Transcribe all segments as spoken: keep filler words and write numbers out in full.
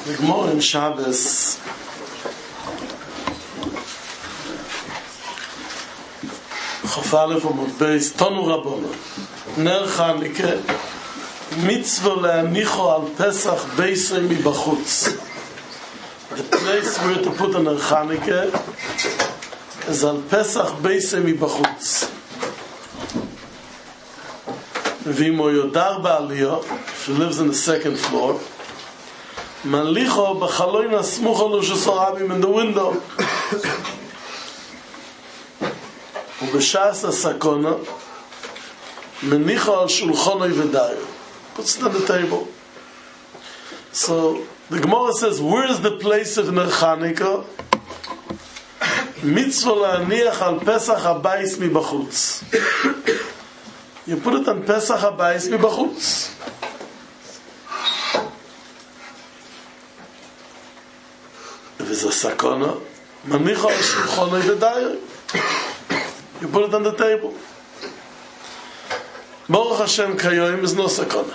The Gemara in Shabbos Chaf Aleph Amud Beis Tonu Rabbanan Ner Chanukah Mitzvah le'anicho al Pesach beisei mibachutz. The place where to put a Ner Chanukah is al Pesach beisei mibachutz. V'imo yodar ba'aliyah, if he lives in the second floor, Malicho b'chaloin asmucha l'shesarabim in the window. Ubeshas asakona menicha al shulchanoi v'dayo. Puts it on the table. So the Gemara says, where is the place of Ner Chanukah? Mitzvah la'aniach al Pesach habayis mibachutz. You put it on Pesach habayis mibachutz. If it's a sakona, manicha al shulchanoi v'dayo. You put it on the table. Baruch Hashem kayoim is no sakona.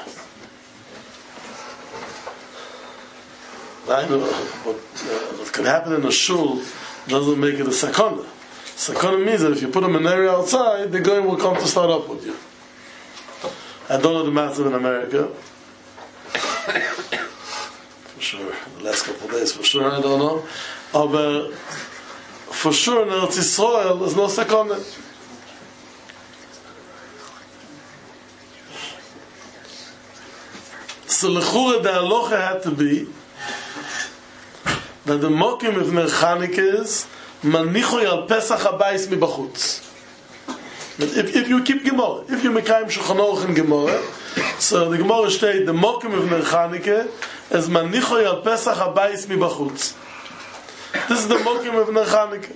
I know what, uh, what can happen in a shul doesn't make it a sakona. Sakona means that if you put them in an area outside, the goyim will come to start up with you. I don't know the matter in America. For sure, the last couple of days, for sure, I don't know. But for sure, in Eretz Yisrael, there's no sakona. So l'chura the halacha had to be that the mokim of Ner Chanukah is manichoy al Pesach habayis mibachutz. But if, if you keep Gemara, if you mekayim Shulchan Aruch in Gemara, so the Gemara state the mokim of Ner Chanukah is manichoy al Pesach habayis mibachutz. This is the mokim of Ner Chanukah.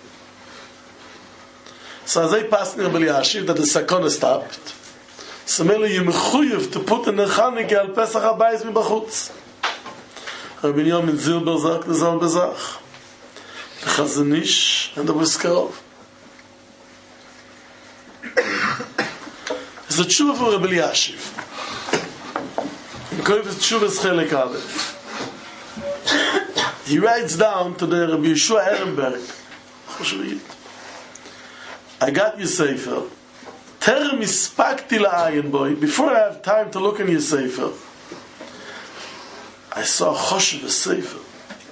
So as I passed near B'li Yashiv that the sakona stopped, so merely you mechuyev to put in Ner Chanukah al Pesach habayis mibachutz. Rabbi Yomin Zilber sagt the Zal Bezach, the Chazon Ish and the Briskerov. It's a tshuva for Rabbi Yashiv. In Koyves Tshuvas Chelek Aleph. He writes down to the Rabbi Yeshua Ehrenberg, I got your sefer. Terem ispakti la'ayin boy. Before I have time to look in your sefer, I saw a choshev a sefer.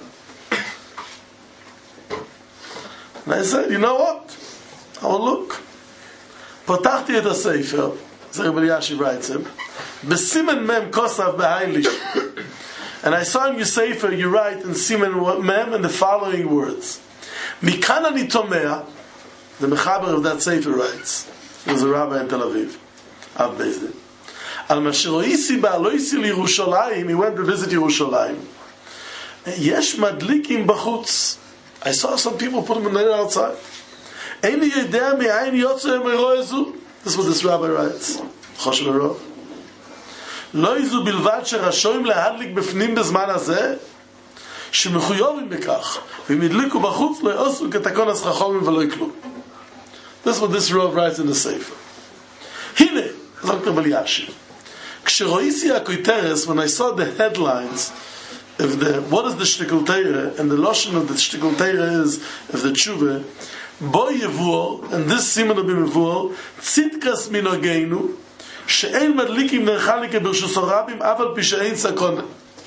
And I said, you know what? I will look. Patachti et ha-sefer, as Rabbi Yashiv writes him, b'simen mem kosav b'hailish. And I saw in your sefer, you write in simen mem in the following words. Mikan ani tomea, the mechaber of that sefer writes, he was a rabbi in Tel Aviv, Av Bezdin. Al mashiroisi ba'aloisi l'Yerushalayim, he went to visit Yerushalayim. Yesh madlikim b'chutz. I saw some people put them in there outside. Eini yedea me'ayin yotze me'roezu. This is what this rabbi writes. Choshev Erov. Lo izu bilvad sherashoim lehadlik b'fnim b'zman hazeh, shemechuyovim bekach, v'im yidliku b'chutz lo yosu k'takonas chachomim v'lo yiklum. This is what this Rav writes in the Sefer. Hine, Doctor B'li Yashiv. Ksheroisi HaKoiteres, when I saw the headlines of the, what is the Shtikul Teirah, and the Lashon of the Shtikul Teirah is, of the Tshuva, Bo Yevuor, and this Siman of Yevuor, Tzitkas Minogeinu, She'ein Madlikim Ner Chanukah B'Reshus HaRabim, Aval Pi She'ein Sakona.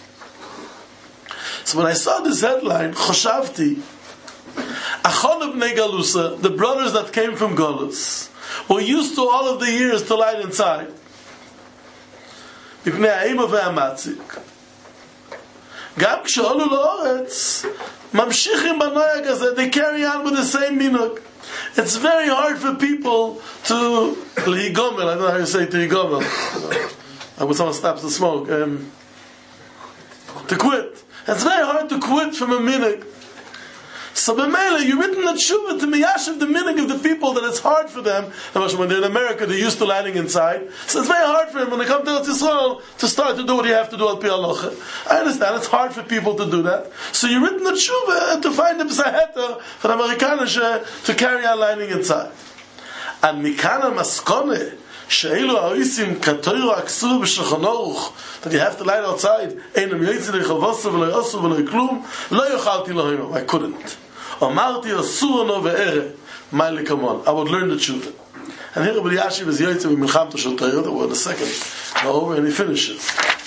So when I saw this headline, Choshavti, Achon Bnei Galusa, the brothers that came from Galus, were used to all of the years to light inside. Mipnei ha'ima ve'amatzik. Gam k'she'olu la'oretz, mamshichim b'noyag hazeh, they carry on with the same minhag. It's very hard for people to lihigomel, I don't know how you say lihigomel. When someone stops to smoke, um, to quit. It's very hard to quit from a minhag. So b'meila, you've written a tshuva to miyashiv the minhag of the people that it's hard for them. When they're in America, they're used to lighting inside. So it's very hard for them when they come to Eretz Yisrael to start to do what you have to do al pi halacha. I understand it's hard for people to do that. So you've written a tshuva to find the b'saheta for the Amerikanische to carry on lighting inside. And mikana maskone שאילו האויסים כתוירו הכסור בשולחן ערוך, that you have to light outside, אינם יוצא לחבוסו ולא יעשו ולא כלום, לא יאכלתי להם, I couldn't. אמרתי אסור לנו וערה, מה לי כמון, I would learn the truth. And here Rabbi Yashiv is יוצא במלחמתו של תוירו, that word a second, over and he finishes.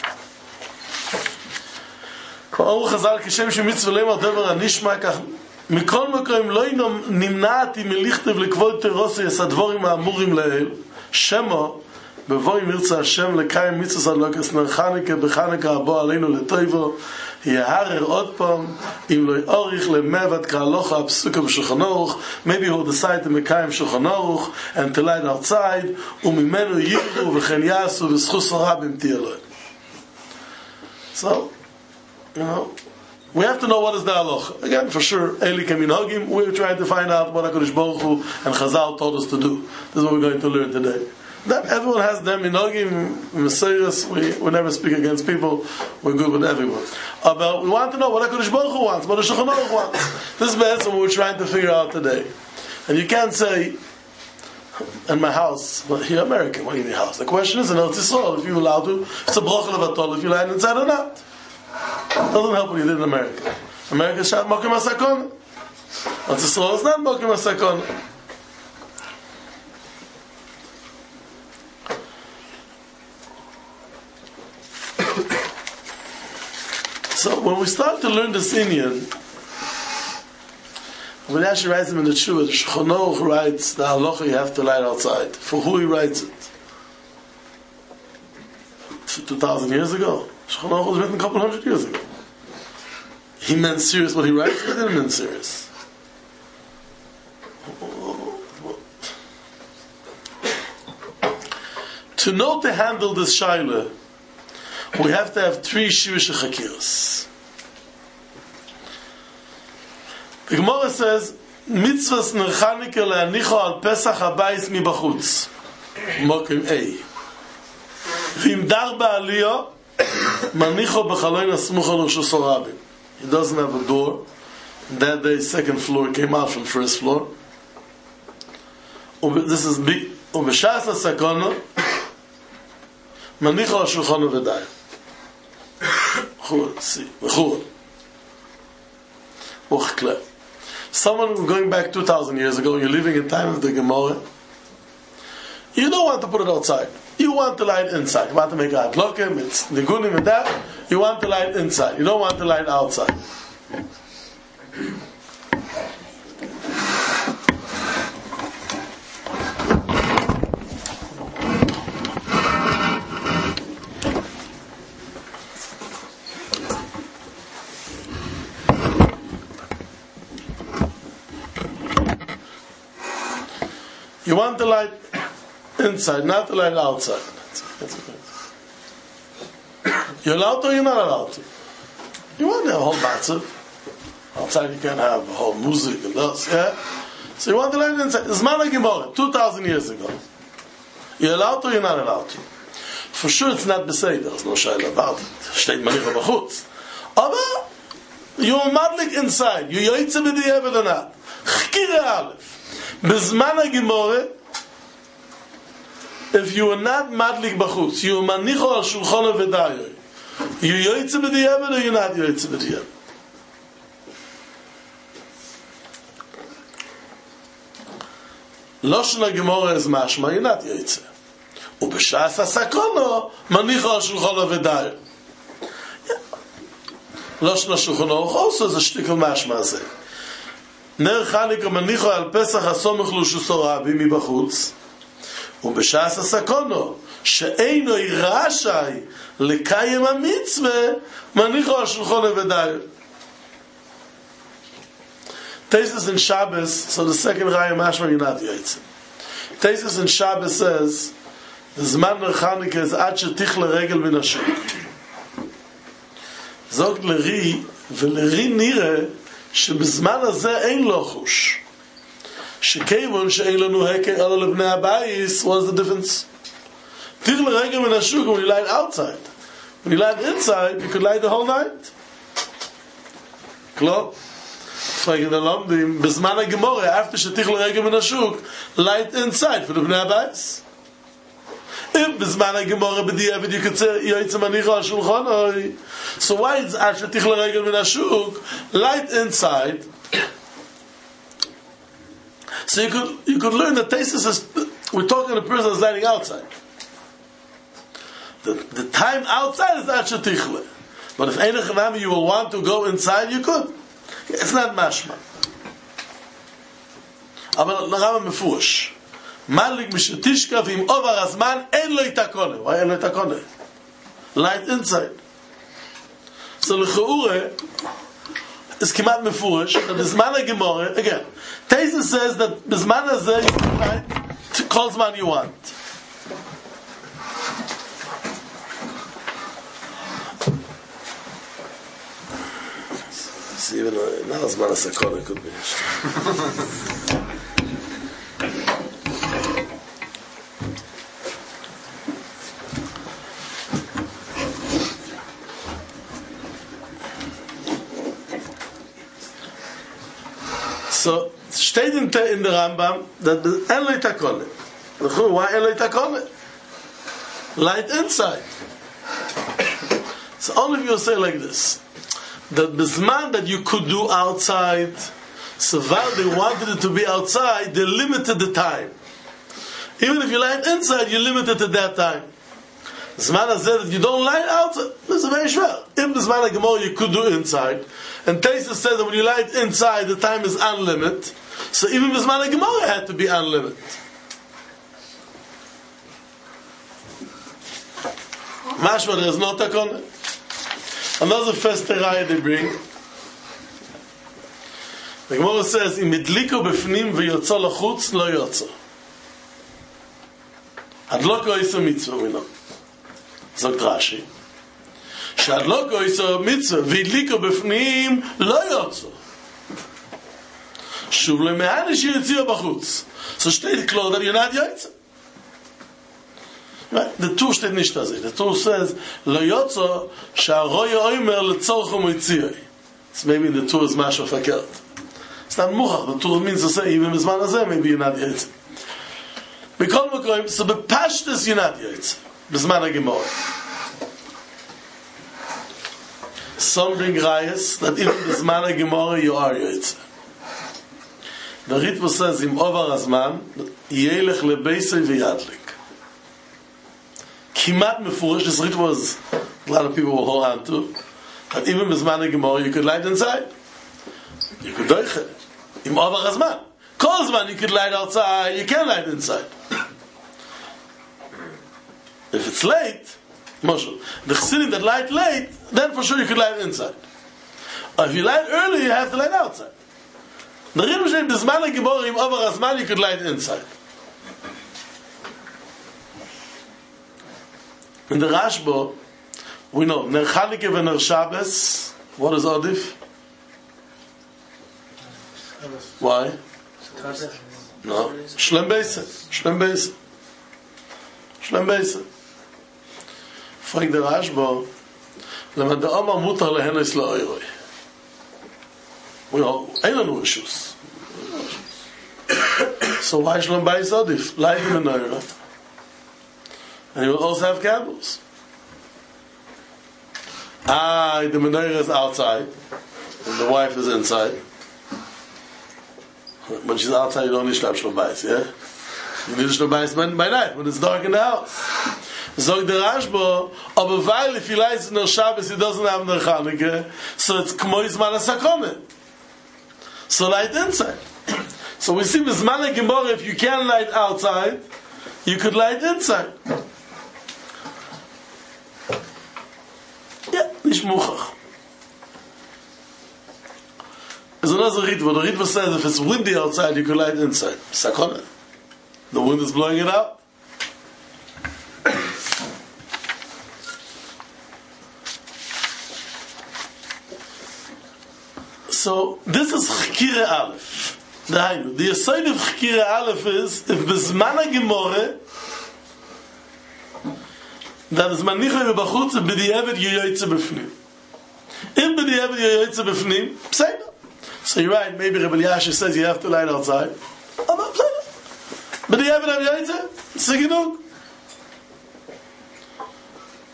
אור חז"ל כשם שמצווה להם על דבר הנשמע כך מכל מקום לא נמנעתי מלכתב לכבוד תירוסי את הדברים האמורים לאל שמו בבואים ירצה השם לקיים מצוות אלוקס נר חנוכה בחנוכה הבא עלינו לטובו יהרר עוד פעם אם לא יאריך למבט כהלכה הפסוקה בשולחן ערוך maybe he'll decide to מקיים שולחן ערוך and to light outside וממנו יראו וכן יעשו וסחוס רבים תהיה לו. So you know, we have to know what is the halacha. Again, for sure, Eli can be Hagim. We're trying to find out what HaKadosh Baruch Hu and Chazal told us to do. This is what we're going to learn today. That everyone has them minhagim, Messiahs. We we never speak against people. We're good with everyone. Uh, but we want to know what HaKadosh Baruch Hu wants, what the Shulchan Aruch wants. This is what we're trying to figure out today. And you can't say, in my house, well, here American, what do you mean house? The question is, in Eretz Yisrael, if you're allowed to, it's a bracha levatol if you lie inside or not. Doesn't help what you did in America. America is shot mokim asakon. Eretz Yisrael is not mokim asakon. So when we start to learn this Indian, when Rashi writes him in the Tshuva, the Shulchan Aruch writes the halacha you have to light outside. For who he writes it? Two thousand years ago. Shulchan Aruch was written a couple hundred years ago. He meant serious what he writes, he didn't mean serious. To know to handle this shaila, we have to have three Shivish Chakiras. The Gemara says, Mitzvahs nerchanika le'anicho al Pesach habayis mi bachutz. Mokim A. V'im dar ba'aliyah, manicho b'chaloin asmucha l'Rosh Hashanah. He doesn't have a door. That day, second floor came out from first floor. This is B. U'b'shas ha'sakona, manicho al shulchano v'dayim. See, someone going back two thousand years ago, you're living in time of the Gemara, you don't want to put it outside. You want to light inside. You want to make a hadlokim, it's nigunim and that. You want to light inside. You don't want to light outside. You want the light inside, not the light outside. That's, that's you're allowed to or you're not allowed to? You want to have a whole matzav. Outside you can't have a whole music and this, yeah? So you want the light inside. It's Mana Gemara, two thousand years ago. You're allowed to or you're not allowed to? For sure it's not besay, there's no shayla about it. Shteit manicha b'chutz. Aber, you're madlik inside. You're yoytze b'di'eved or not. Chkire aleph. Bizman HaGemara, if you are not madlik b'chutz, you are manicho al shulchana v'dayoy, you yoytze b'di'eved or you're not yoytze b'di'eved? Lashon HaGemara is mashma, you're not yoytze. U'b'shas ha'sakona, manicho al shulchana v'dayoy. Lashon HaShulchan Aruch also is a shtickle mashma azeh. נר חנוכה מניחו על פסח הסומך לרשותו רבים מבחוץ ובשעת הסכונו שאינו רשאי לקיים המצווה מניחו על שולחנו ודאי. Taisus in Shabbos, so the second Raya Mashma you're not Yaitze. Taisus in Shabbos says זמן נר חנוכה is עד שתכלה רגל מן השוק. זוג לרי ולרי נראה שבזמן הזה אין לו חוש שכיוון שאין לנו הקר אלא לבני הבייס. What's the difference? תיך לרגע מן השוק when you light outside, when you light inside you could light the whole night. כלום פרקים ללומדים בזמן הגמורה after שתיך לרגע מן השוק light inside for לבני הבייס. If Bismana Gemara B'diavad, you could say Yoytze Manicha al Shulchanoi. So why is Asher Tichla Regel Min Hashuk light inside? So you could you could learn that Taisus is, we're talking to a person that's lighting outside. The, the time outside is Asher Tichla. But if Ein Echanami you will want to go inside, you could. It's not mashma. Aber Rambam Mefush. Malik mishetishka v'im over azman en lo itakone. Why en lo itakone? Light inside. So l'cheure is kimat mefush that Bisman HaGemara, again, Taisus says that Bisman HaZeh you can light kol zman you want. See, even now Zman HaSakone could be. So, steht in der Rambam, that the en lo itakone. Why en lo itakone? Light inside. So all of you will say like this, that Bisman that you could do outside, so while they wanted it to be outside, they limited the time. Even if you light inside, you limit it to that time. Bisman has said that you don't light outside. This is very shver. In Bisman HaGemara you could do inside. And Taisus says that when you light inside, the time is unlimited. So even Bisman HaGemara had to be unlimited. Mashma, there is no takon. Another first teraya they bring. The Gemara says, "Im idliko befnim v'yotzo lachutz lo yotzo." Adloko isa mitzvah, we know. Sagt Rashi. שהדלוקו איסו מצווה והדליקו בפנים לא יוצא שוב למען שיציאו בחוץ. So steht klar that you're not יוצא. The Tur steht nicht das. The Tur says לא יוצא שהרוי אומר לצורך ומציאי. So maybe the Tur is משהו verkehrt. It's not מוכח. The Tur means to say even בזמן הזה maybe you're not יוצא. בכל מקום, so בפשטס you're not יוצא. בזמן הגמרא. Some bring rayas that even Bisman HaGemara you are yotze. The Ritva says im over azman yelech lebeisei v'yadlik. Kimat mefurish. This Ritva was a lot of people will hold on to. That even Bisman HaGemara you could light inside. You could doiche. Im over azman. Kol zman you could light outside. You can't light inside. If it's late, Moshe, the Chassidim that light late, then for sure you could light inside. Or if you light early, you have to light outside. The Ritva says, Bisman HaGemara im over azman you could light inside. In the Rashba, we know Ner Chanukah and Ner Shabbos. What is Odif? Why? No, Shlem Beise. Shlem Beise. Shlem Beise. Fragt der Rashba, Leman der Omar mutar lehenes la'oiroi. We know, ain't no issues. So why Shlem Beise Odif? Light the menorah. And you will also have candles. Ah, the menorah is outside, and the wife is inside. When she's outside, you don't need Shlem Beise, yeah? You need Shlem Beise by night, when it's dark in the house. Zog der Rashba, aber weil if he lights in the Shabbos, he doesn't have the Chanukah, so it's kmo Zman HaSakone. So light inside. So we see Bisman HaGemara, if you can light outside, you could light inside. Yeah, nicht muchach. There's another Ritva. The Ritva says if it's windy outside, you could light inside. Sakone. The wind is blowing it out. So this is Chkire Aleph. The the side of Chkire Aleph is if Bisman HaGemara that is manicha b'chutz b'diavad yoytze b'fnim. If b'diavad yoytze b'fnim, pseida. So you're right. Maybe Rebbe Elyashiv says you have to light outside. Oh, no, pseida. B'diavad yoytze, siginuk.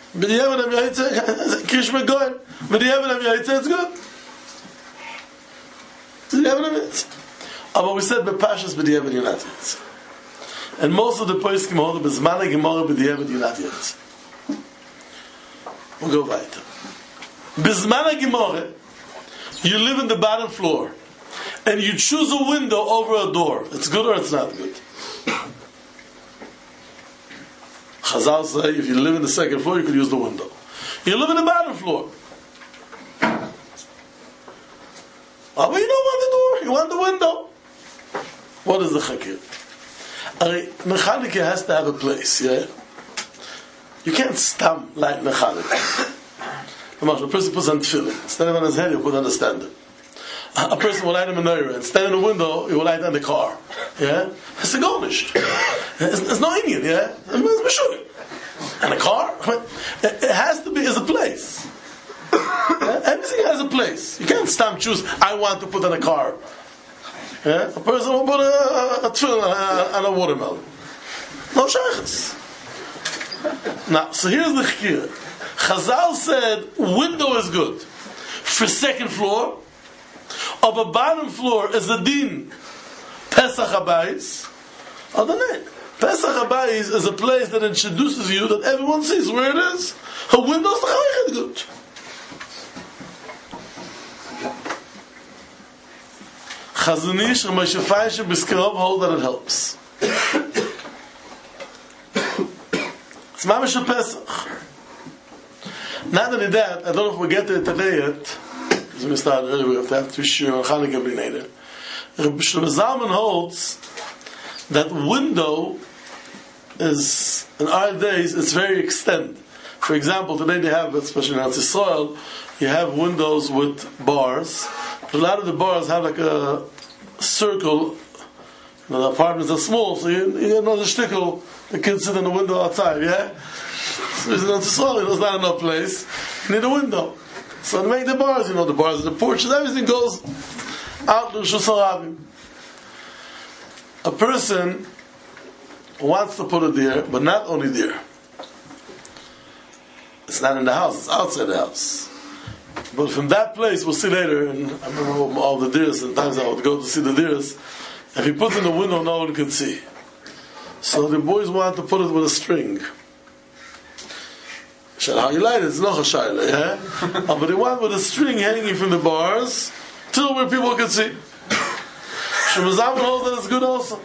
B'diavad am yaitze, Krish McGoy. B'diavad am yaitze, it's good. B'diavad am yaitze. But we said b'pashas b'diavad you're not yaitze. And most of the poskim hold the Bezmana Gemara b'diavad you're not yaitze. We'll go weiter. Bezmana Gemara, you live in the bottom floor, and you choose a window over a door. It's good or it's not good? Chazal say if you live in the second floor, you could use the window. You live in the bottom floor. Oh, but you don't want the door, you want the window. What is the chakir? A mechanica has to have a place, yeah? You can't stamp like mechanica. A person puts on tefillin. Instead of on his head, you put on the standard. A person will light a menorah. Instead of the window, he will light on the car. Yeah? It's a garnish. It's, it's no Indian, yeah? And a car? It has to be as a place. Yeah? Everything has a place. You can't stamp choose, I want to put on a car. Yeah? A person will put a, a tefillin on a watermelon. No shaykhs. Now, so here's the chikir. Chazal said window is good for second floor. Of a bottom floor is the din Pesach Habayis. Or the name Pesach Habayis is a place that introduces you that everyone sees where it is. Her windows are good. Chazon Ish and Moshe Feinstein Biskarov hold that it helps. It's mamash a Pesach. Not only that, I don't know if we get to it today yet. As we started earlier, we have to have to share on Chanukah B'neder. Rabbi Shlomo Zalman holds that window is, in our days, it's very extended. For example, today they have, especially in Eretz Yisrael, you have windows with bars. But a lot of the bars have like a circle. You know, the apartments are small, so you, you get another shtickle. The kids sit in the window outside, yeah? So in Eretz Yisrael, there's not enough place. You need a window. So to make the bars, you know, the bars, the porches, everything goes out to Rishus HaRabim. A person wants to put it there, but not only there. It's not in the house, it's outside the house. But from that place, we'll see later, and I remember all the deers, and times I would go to see the deers, if he puts in the window, no one can see. So the boys want to put it with a string. How you light it, it's not a shayla, yeah? But they want with a string hanging from the bars till where people can see. Shlomo Zalman holds that it's good also.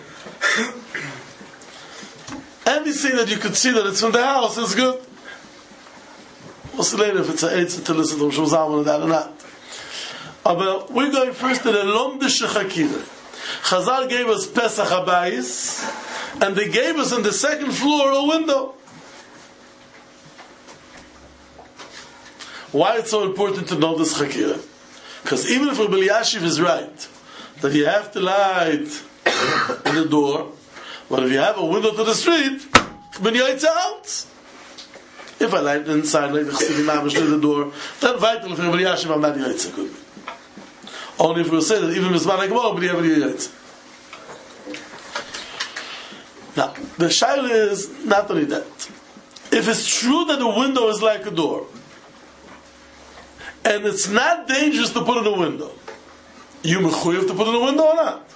Anything that you could see that it's from the house is good. We'll see later if it's an eitzah to listen to Shlomo Zalman or that or not. But we're going first to the Lomdish Chakira. Chazal gave us Pesach Habayis, and they gave us in the second floor a window. Why it's so important to know this Chakira? Because even if Rabbi Elyashiv is right, that you have to light in the door, but if you have a window to the street, when you light out. If I light inside, like the Chassidim Mamish to the door, then vital for Rabbi Elyashiv, I'm not Yaitza, could be. Only if we say that even Mizman HaGemara, but you have a Yaitza. Now, the Shaila is not only that. If it's true that the window is like a door, and it's not dangerous to put in a window, you mechuyev to put in a window or not?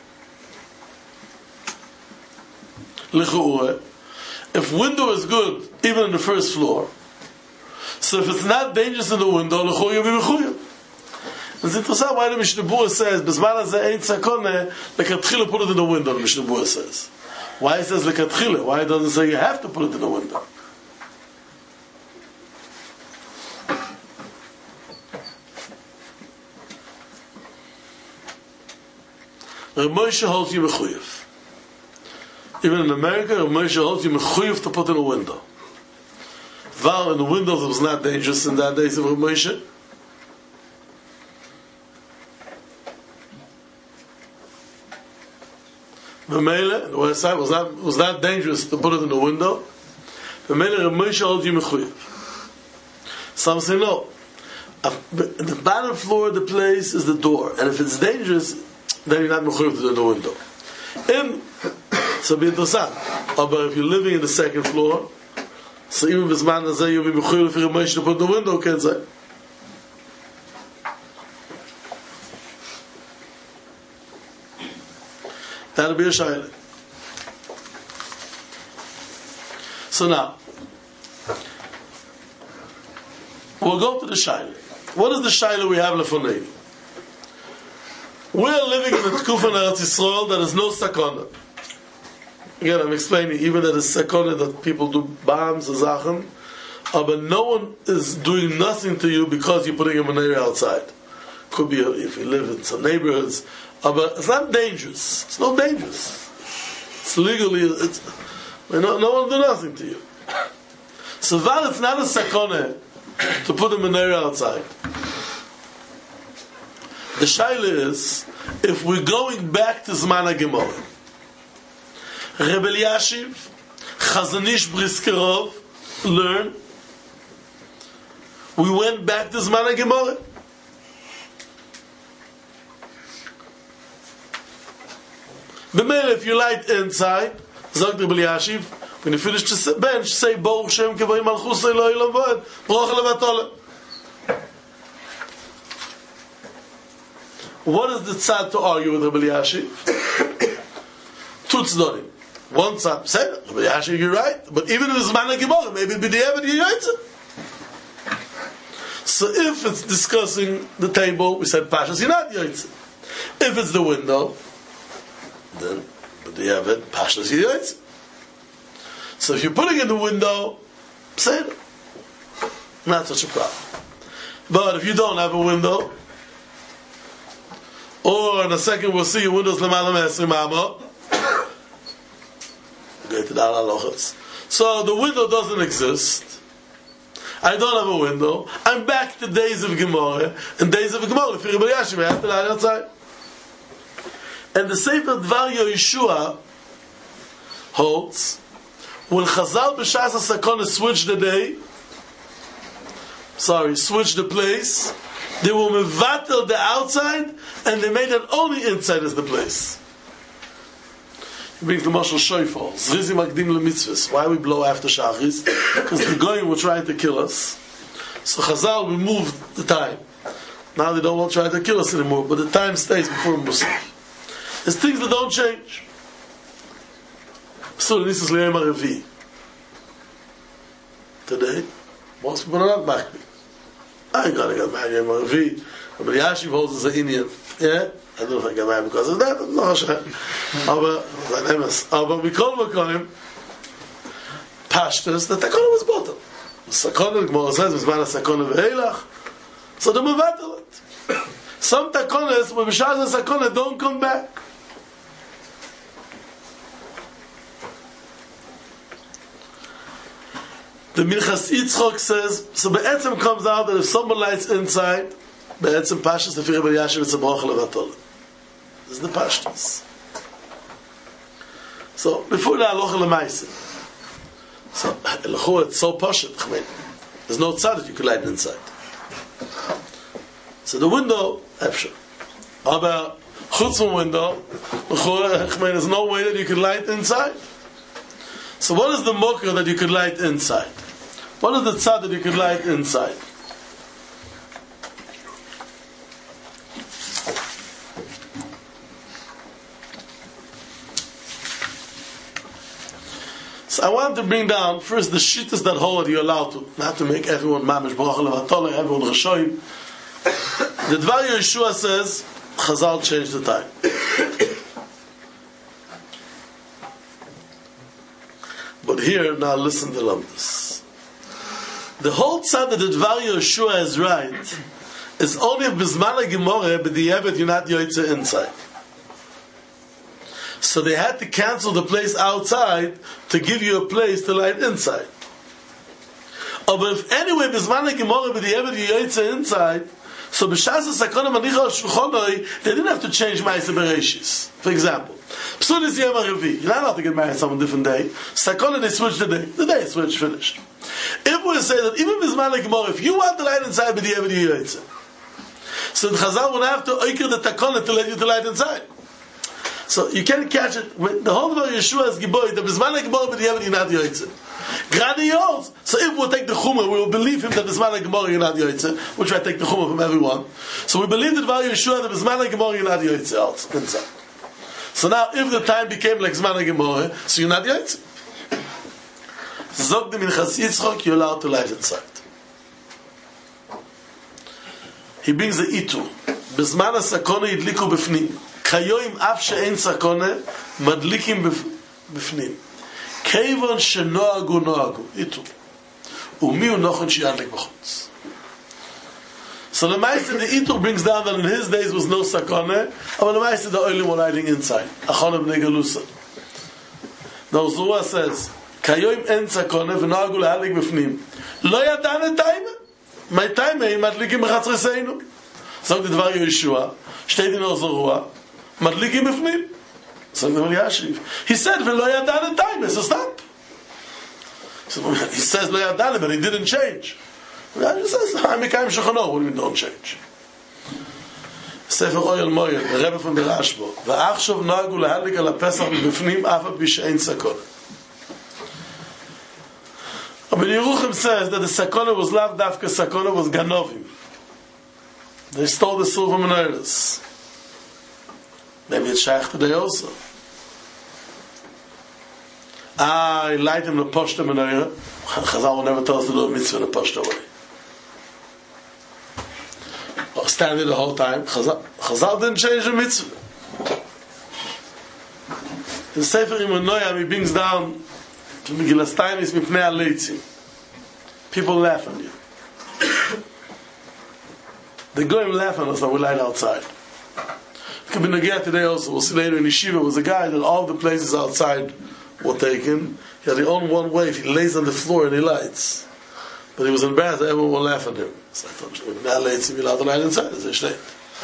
L'chu'eh, if window is good, even in the first floor, so if it's not dangerous in the window, l'chu'eh you be mechuyev. It's interesting why the Mishnah Berurah says, "B'zman hazeh ein tzakone," lekatchila put it in the window. The Mishnah Berurah says, why it says lekatchila? Why it doesn't say you have to put it in the window? Rav Moshe holds you mechuyev. Even in America, Rav Moshe holds you mechuyev to put in a window. While in the windows it was not dangerous in that days of Rav Moshe. The Mele, the west side was not was not dangerous to put it in the window. The Mele Rav Moshe holds you mechuyev. Some say no. The bottom floor of the place is the door, and if it's dangerous, then you're not mechuyev to the window. And so be interessant. But if you're living in the second floor, So even if man is you'll be mechuyev for Moshe to put the window, can say. That'll be a shayla. So now, we'll go to the shayla. What is the shayla we have lefonei? We're living in a tkufa in Eretz Yisrael that is no sakona. Again, I'm explaining, even that it's sakona that people do bombs or zachem, but no one is doing nothing to you because you're putting a menorah outside. Could be if you live in some neighborhoods, but it's not dangerous. It's not dangerous. It's legally, it's, no, no one will do nothing to you. So while it's not a sakona to put a menorah outside, the shaila is, if we're going back to Zman HaGemorah, Rebbe Elyashiv, Chazon Ish Briskerov, learn, we went back to Zman HaGemorah. B'meil, if you light inside, Zog Rebbe Elyashiv, when you finish the bench, say, Baruch Shem Kevayim Malchus Eloi Olam Va'ed, Baruch Levatoleh. What is the tzad to argue with Rebbe Elyashiv? Two tzedonim. One tzad said, Rebbe Elyashiv, you're right, but even if it's Zman HaGemorah, maybe it'd be the Eved Yoytze. So if it's discussing the table, we said Pashas, you're not Yoytze. If it's the window, then but the Eved, Pashas, you're Yoytze. So if you're putting in the window, say it. Not such a problem. But if you don't have a window, or in a second we'll see your windows l'malam esrim amma. Go to the halachos. So the window doesn't exist. I don't have a window. I'm back to days of Gemorah. And days of Gemorah, if you're Rebbe Elyashiv, I have to lie outside. And the Sefer Dvar Yeshua holds, when Chazal b'shas HaSakona switched the day, sorry, switched the place, they were mevatel the outside, and they made it only inside as the place. He brings the Mashal Shoifal, Zrizi Magdim LeMitzvahs. Why we blow after Shachris? Because the Goyim were trying to kill us. So Chazal removed the time. Now they don't want to try to kill us anymore, but the time stays before Musaf. There's things that don't change. So this is Le'em HaRevi. Today, most people are not married. I ain't gonna get married in Le'em HaRevi. But Elyashiv holds as an Indian. Yeah? I don't know if I get married because of that. No, Hashem. Aber, aber we call Makonim pashtas that Takona was bottom. Sakona, the Gemara says, Mizman HaSakona V'Eilach. So the Mevatel it. Some Takonas, when B'shaz HaSakona, don't come back. The Minchas Yitzchok says, so Be'etzem comes out that if someone lights inside, Be'etzem Pashtas, the Rebbe Elyashiv, it's a Baruch Levatoleh. This is the Pashtas. So, before the Halacha L'Maaseh, so, L'chor, it's so Pashat, there's no tzad that you could light inside. So the window, Efshar. Aber, chutz from window, L'chor, there's no way that you could light inside. So what is the mokher that you could light inside? What is the tzad that you could light inside? So I want to bring down first the shittas that hold that you're allowed to, not to make everyone mamish baruch levatoleh, everyone rashoyim. The Dvar Yeshua says Chazal changed the time. But here, now listen to Lamdas. The whole tzad that the Dvar Yeshua is right is only if Bizman HaGemorah, but the Eved, you're not Yoytze inside. So they had to cancel the place outside to give you a place to light inside. Oh, but if anyway, Bizman HaGemorah, but the Eved, you're Yoytze inside, so B'shas HaSakona Manicha Shulchanoi, they didn't have to change Ma'aseh Bereishis. For example, P'sul is Yom HaRevi. You're not allowed to get married some different day. Sakona, they switched the day. The day switched, finished. If we say that even Bizman HaGemorah, if you want to light inside, but the Eved Yoytze, so the Chazal would have to oiker the takona to let you to light inside. So you can't catch it. When the whole of Yeshua is Giboy, the Bizman HaGemorah, but the Eved you're not Yoytze. Grandiose. So if we'll take the Chumah, we will believe him that the Zman HaGemara you're not Yoytze. We'll try to take the Chumah from everyone. So we believe that Val Yeshua that the Zman HaGemara you're not Yoytze also inside. So now if the time became like Zman HaGemara, so you're not Yoytze. Zog the Minchas Yitzchok, you're allowed to light inside. He brings the Itu. Bezman HaSakona yidliku b'fnim. Kayoim af she'en sakona madlikim b'fnim. Kevon she'noagu noagu. Itu. Umi hu nochon she'yadlik b'chutz. So the Meister, the Itu brings down that in his days was no sakona, but the Meister, the oilim were lighting inside. Achon b'nei Galusa. Now Zua says, Kayoim en sakona v'noagu le'adlik b'fnim. Lo yadan etayme. My time hey madlikim b'chatzreseinu. Sagt the Dvar Yeshua, steht in Ozorua, madlikim b'fnim. Sagt the Yashiv. He said, "V'lo yadan etayme." So stop. So he says, "Lo yadan," but he didn't change. He says, "I'm Mekayim Shulchan Aruch." What do you mean don't change? Sefer Oyel Moyel, the Rebbe from the Rashbo. V'achshov noagu lahadlik al haPesach b'fnim af al pi she'ein sakona. But Yeruchim says that the sakona was lav dafka, sakona was ganovim. They stole the silver menorahs. Maybe it's shaykh today also. Ah, he light him the poshta menorah. Chazal will never tell us to do a mitzvah in a poshta way. Or stand there the whole time. Chazal, Chazal didn't change the mitzvah. In Sefer Imanoyam he brings down to Megillas Tainis mipnei haleitzi. People laugh on you. They go and laugh on us that we light outside. It could be Nagia today also. We'll see later in Yeshiva was a guy that all the places outside were taken. He had only one way. He lays on the floor and he lights. But he was embarrassed that everyone will laugh at him. So I thought, now haleitzi, we're allowed to light inside. As they say.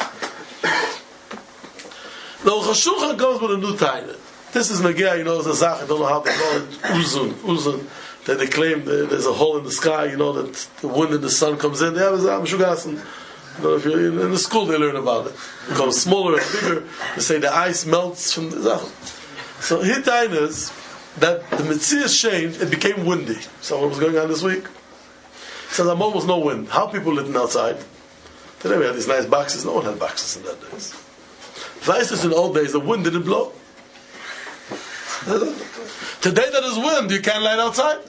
The Chashulchan comes with a new taina. This is Nagia, you know, it's a zach, I don't know how they call it, Uzun, Uzun, that they claim that there's a hole in the sky, you know, that the wind and the sun comes in. They have a Mishugasan. You know, if you're in the school, they learn about it. It becomes smaller and bigger. They say the ice melts from the zach. So his time is that the Metzias changed, it became windy. So what was going on this week? He says, I'm almost no wind. How people living outside? Today we had these nice boxes. No one had boxes in that days. Vices in the old days, the wind didn't blow. Today that is wind, you can't light outside.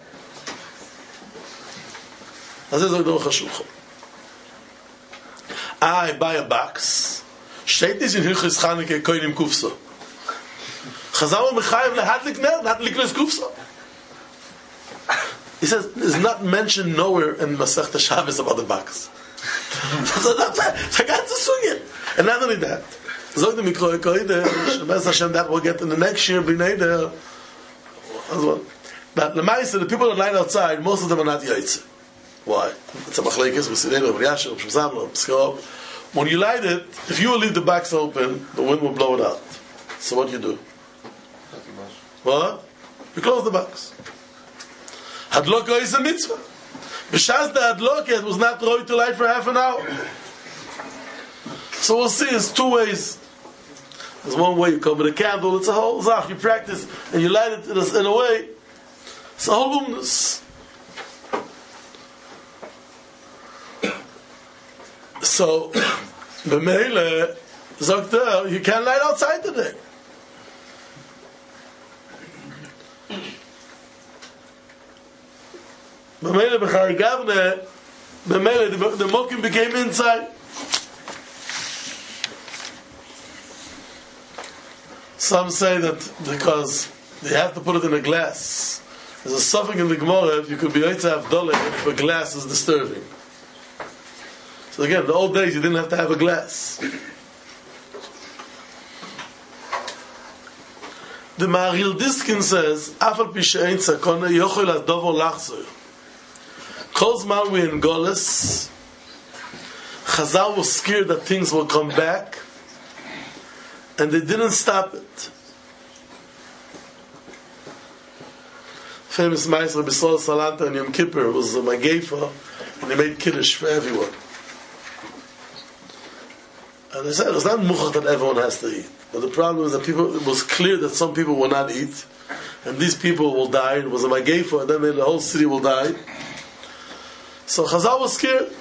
I buy a box. Steht this in Hilchis Chanukah Koinim Kufsa. Chazal Mechayev lehadlik ner, not likles Kufsa. He says it's not mentioned nowhere in Masechta Shabbos about the box. So that's a sugya. And not only that. Zog the Mikroy Koide, Shemez Hashem, that we'll get in the next year, B'nei as well. That the Ma'aseh, the people that light outside, most of them are not Yaitze. Why? It's a Machlekes, we see there, Rav Yasher, Rav Shemzam, Rav Pskov. When you light it, if you will leave the box open, the wind will blow it out. So what do you do? What? You close the box. Hadloka is a mitzvah. B'shas the Hadloka was not right to light for half an hour. So we'll see, it's two ways. There's one way you come with a candle, it's a whole zach, you practice, and you light it in a, in a way. It's a whole luminous. So, b'meile, Zokter, you can't light outside today. B'meile, b'char gavne, b'meile, the, the mokim became inside. Some say that because they have to put it in a glass. There's a suffix in the Gemara, if you could be able to have dollar if a glass is disturbing. So again, the old days you didn't have to have a glass. The Maharil Diskin says, Afal pi she'ein sakona yochel adovo lachzor. Kol zman we in Goles, Chazal was scared that things will come back, and they didn't stop it. Famous Meister B'Sol Salanta and Yom Kippur was a Magefa, and he made Kiddush for everyone. And they said it was not muchach that everyone has to eat, but the problem is that people, it was clear that some people will not eat, and these people will die. It was a Mageifa, and then the whole city will die. So Chazal was scared.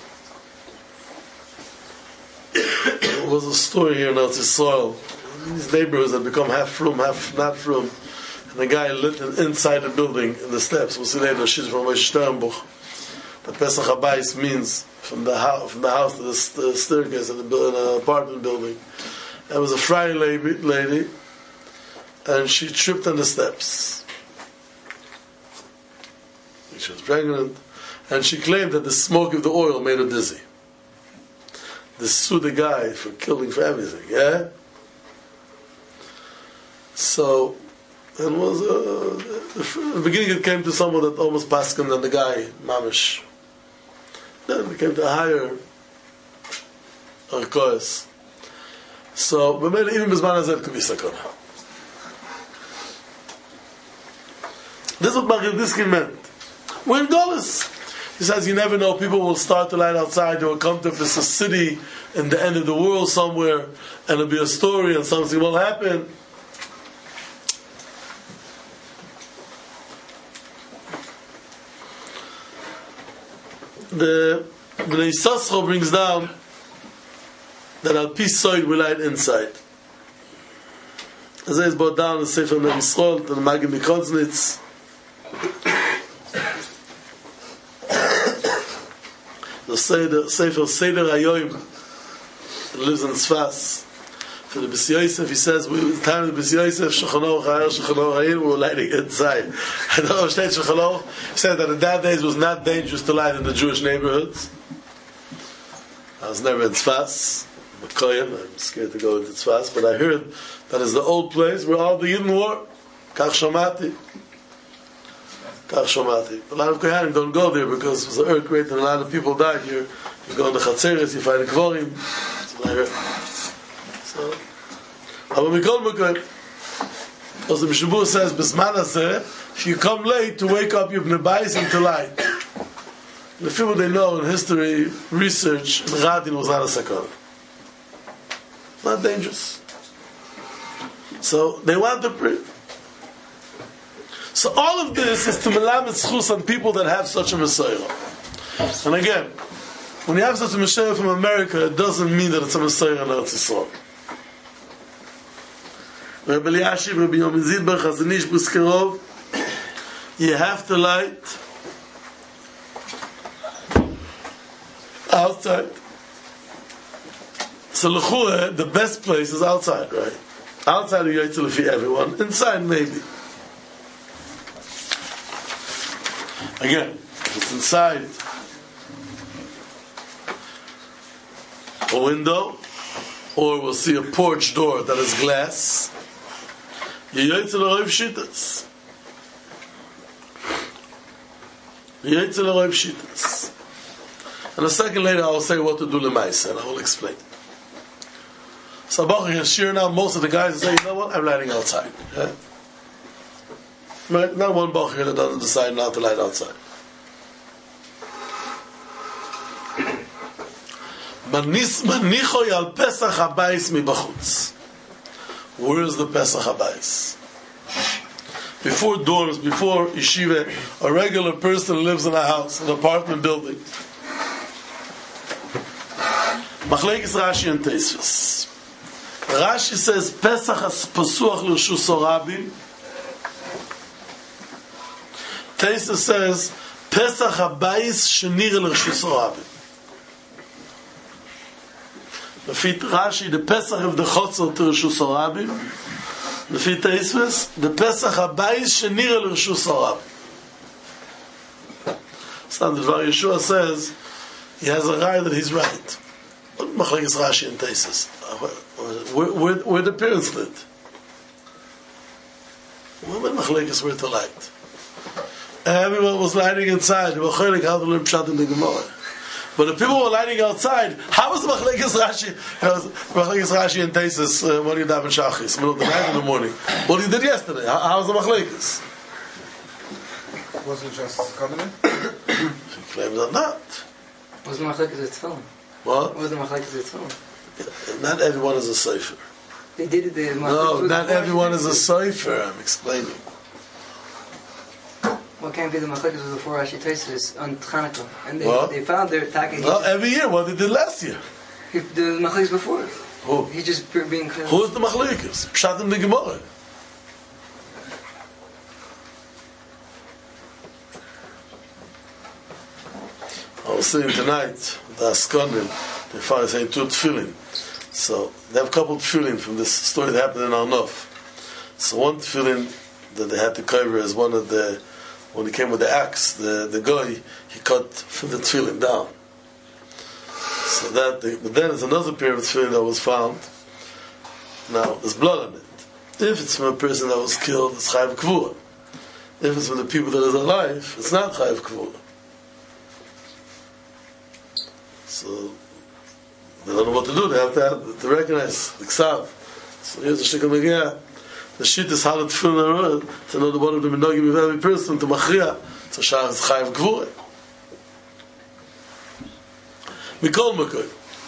There was a story here in Eretz Yisrael. These neighborhoods had become half from, half not from. And the guy lived inside the building, in the steps. We'll see later, she's from Moshe Sternbuch. The Pesach Habayis means from the house, from the house to the, st- the staircase in the, in the apartment building. There was a Friar lady, lady, and she tripped on the steps. She was pregnant, and she claimed that the smoke of the oil made her dizzy. They sued the guy for killing, for everything, yeah? So, and was uh, in the beginning it came to someone that almost passed him than the guy, Mamish. Then it came to a higher Arkois. So, but maybe even Bizman Hazet could be sakana. This is what Magen Diskin meant. We're in Golis. He says you never know, people will start to light outside, they will come to this city in the end of the world somewhere, and it'll be a story and something will happen. The Bnei Yissaschar brings down that Al Pi Soid will light inside. As is brought down in the Sefer Nevi Yisrael, to the Magid Mikoznitz. The Sefer Seder Hayoim that lives in Tzfas. For the B'si Yosef, he says, we, the time of the B'si Yosef, Shechonor Chayar, Shechonor Hayir, we were lighting inside. And the Rosh Shteit Shechonor said that in that days it was not dangerous to light in the Jewish neighborhoods. I was never in Tzfas, Mekoyen, I'm scared to go into Tzfas, but I heard that is the old place where all the Yidden were. Kach Shomati. Kach Shomati. A lot of Kohanim don't go there because it was an earthquake and a lot of people died here. You go in the Chatzeres, you find the Kvorim. That's what I heard. So, aber Mikol Mekoyen, as the Mishabur says, Bisman Hazeh, if you come late to wake up your Bnei Bayis and to light. The people they know in history, research, and Radin was not a sakana. Not dangerous. So they want to pray. So all of this is to melamed schus on people that have such a Messiah. And again, when you have such a Messiah from America, it doesn't mean that it's a Messiah in Eretz Yisrael. Rabbi Eliashib, Rabbi Yomin Zidber, Chazanish, Buskerov, you have to light outside. So l'chura, the best place is outside, right? Outside of Yotze Lefi everyone. Inside, maybe. Again, if it's inside a window, or we'll see a porch door that is glass, Yotze L'Roiv Shittas. Yotze L'Roiv Shittas. And a second later, I will say what to do l'maisa, and I will explain. So, Baruch Yashir now, most of the guys say, you know what, I'm lighting outside. Yeah? Right? Not one Baruch that doesn't decide not to light outside. Manichoy al Pesach Habayis mi bachutz. Where is the Pesach Habayis? Before doors, before yeshiva, a regular person lives in a house, an apartment building. Machlekes Rashi and Tosfos. Rashi says Pesach has pasuach l'rshus Rabim. Tosfos says Pesach Habayis shenir l'rshus Rabim. Lefit Rashi, the Pesach of the Chotzer to l'rshus Rabim. Lefit Tosfos, the Pesach Habayis shenir l'rshus Rabim. So the Dvar Yeshua says he has a right that he's right. Machlekes Rashi and Tosfos. Where, where, where the parents lived? Where the Machlekes were to light? Everyone was lighting inside. They were cholik how to learn pshat in the Gemara. But the people were lighting outside. How was the Machlekes Rashi? Machlekes Rashi and Tosfos uh, when you daven Shachris, middle of the night in the morning. What you did yesterday? How, how was the Machlekes? Wasn't just covenant? She claims that not. Was the Machlekes its phone? What? Was the Machlekes its phone? Not everyone is a sefer. They did it. The No, not everyone is a sefer. I'm explaining. what can't be the machlekes before Rashi Tosfos on Chanukah, and they, What? they found their talking. Well, every year, what they did last year. The machlekes before. Who? He just being. Who is the machlekes? Pshat in the Gemara. I was saying tonight, the Askonim, they found saying two tefillin. So they have a couple of tefillin from this story that happened in Arnof. So one tefillin that they had to cover is one of the, when he came with the axe, the, the guy, he cut from the tefillin down. So that, the, but then there's another pair of tefillin that was found. Now, there's blood on it. If it's from a person that was killed, it's chayav k'vura. If it's from the people that is alive, it's not chayav k'vura. So they don't know what to do. They have to, have, to recognize the ksav. So here's the shtickle megiyah. The shit is how to tefillin around to know the one of the minogim of every person to machriya. So shah is chayav k'vura. Mikol Makoy.